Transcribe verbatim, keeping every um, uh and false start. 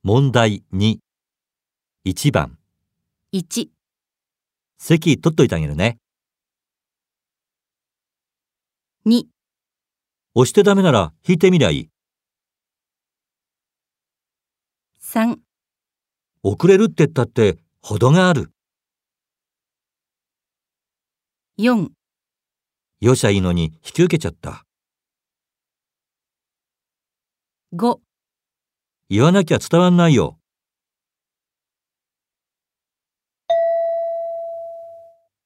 問題に。いちばん。 いち、 席取っといてあげるね。 に、 押してダメなら引いてみりゃいい。 さん、 遅れるって言ったって程がある。 よん、 よしゃいいのに引き受けちゃった。 ご、 言わなきゃ伝わんないよ。